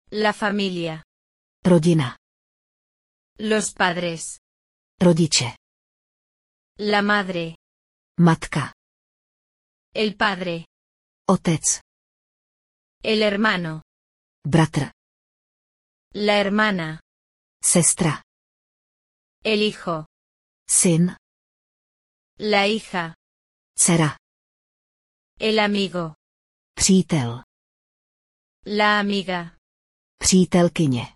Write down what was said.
La familia. Rodina. Los padres. Rodiče. La madre. Matka. El padre. Otec. El hermano. Bratr. La hermana. Sestra. El hijo. Syn. La hija. Dcera. El amigo. Přítel. La amiga. Přítelkyně.